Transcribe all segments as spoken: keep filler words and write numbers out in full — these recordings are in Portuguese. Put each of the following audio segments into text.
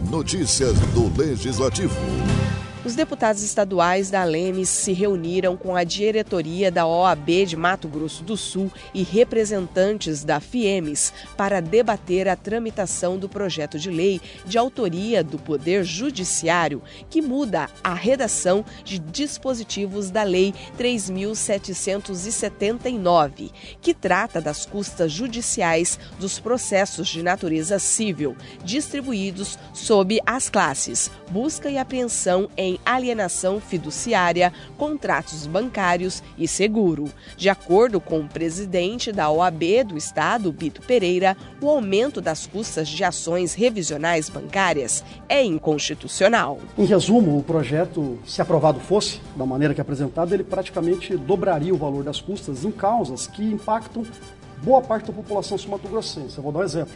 Notícias do Legislativo. Os deputados estaduais da Alemes se reuniram com a diretoria da O A B de Mato Grosso do Sul e representantes da FIEMES para debater a tramitação do projeto de lei de autoria do Poder Judiciário, que muda a redação de dispositivos da Lei três mil setecentos e setenta e nove, que trata das custas judiciais dos processos de natureza civil, distribuídos sob as classes busca e apreensão em alienação fiduciária, contratos bancários e seguro. De acordo com o presidente da O A B do Estado, Bito Pereira, o aumento das custas de ações revisionais bancárias é inconstitucional. Em resumo, o projeto, se aprovado fosse, da maneira que é apresentado, ele praticamente dobraria o valor das custas em causas que impactam boa parte da população sul-mato-grossense. Eu vou dar um exemplo.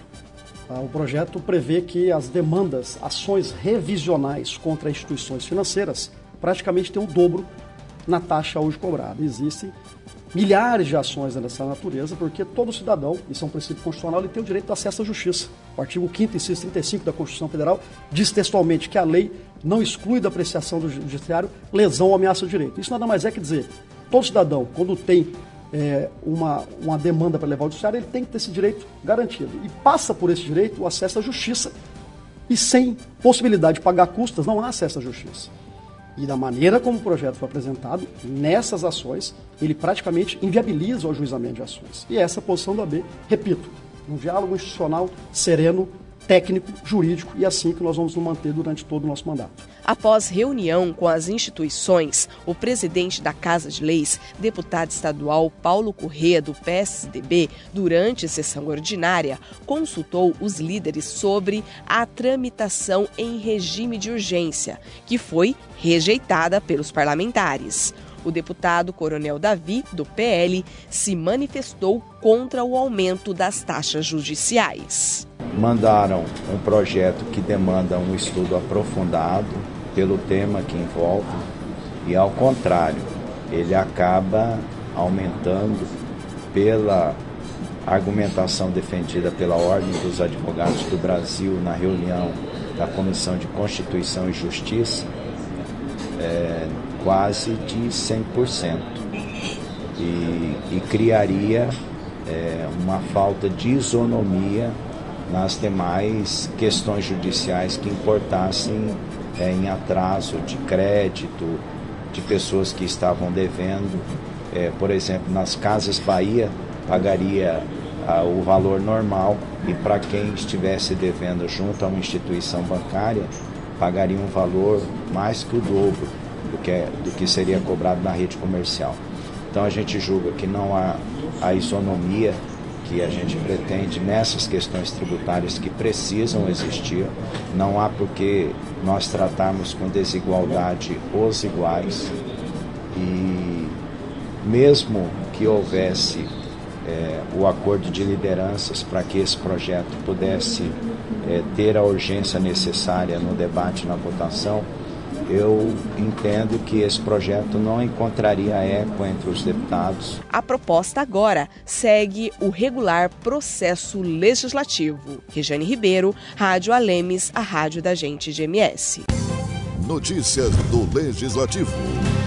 O projeto prevê que as demandas, ações revisionais contra instituições financeiras praticamente têm o dobro na taxa hoje cobrada. Existem milhares de ações dessa natureza, porque todo cidadão, isso é um princípio constitucional, ele tem o direito de acesso à justiça. O artigo quinto, inciso trinta e cinco da Constituição Federal diz textualmente que a lei não exclui da apreciação do judiciário lesão ou ameaça de direito. Isso nada mais é que dizer, todo cidadão, quando tem É, uma, uma demanda para levar ao judiciário, ele tem que ter esse direito garantido. E passa por esse direito o acesso à justiça. E sem possibilidade de pagar custas, não há acesso à justiça. E da maneira como o projeto foi apresentado, nessas ações, ele praticamente inviabiliza o ajuizamento de ações. E essa é a posição da O A B, repito, um diálogo institucional sereno, técnico, jurídico, e assim que nós vamos nos manter durante todo o nosso mandato. Após reunião com as instituições, o presidente da Casa de Leis, deputado estadual Paulo Corrêa, do P S D B, durante sessão ordinária, consultou os líderes sobre a tramitação em regime de urgência, que foi rejeitada pelos parlamentares. O deputado Coronel Davi, do P L, se manifestou contra o aumento das taxas judiciais. Mandaram um projeto que demanda um estudo aprofundado pelo tema que envolve e, ao contrário, ele acaba aumentando pela argumentação defendida pela Ordem dos Advogados do Brasil na reunião da Comissão de Constituição e Justiça, é, quase de cem por cento e, e criaria é, uma falta de isonomia nas demais questões judiciais que importassem é, em atraso de crédito, de pessoas que estavam devendo. É, por exemplo, nas Casas Bahia, pagaria ah, o valor normal e para quem estivesse devendo junto a uma instituição bancária, pagaria um valor mais que o dobro do que, é, do que seria cobrado na rede comercial. Então a gente julga que não há a isonomia que a gente pretende nessas questões tributárias que precisam existir. Não há por que nós tratarmos com desigualdade os iguais. E mesmo que houvesse é, o acordo de lideranças para que esse projeto pudesse é, ter a urgência necessária no debate e na votação, eu entendo que esse projeto não encontraria eco entre os deputados. A proposta agora segue o regular processo legislativo. Regiane Ribeiro, Rádio Alemes, a rádio da gente de M S. Notícias do Legislativo.